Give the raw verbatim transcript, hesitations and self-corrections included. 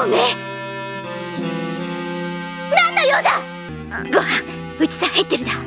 めえ何の用だ。ご飯うちさヘッテルだ。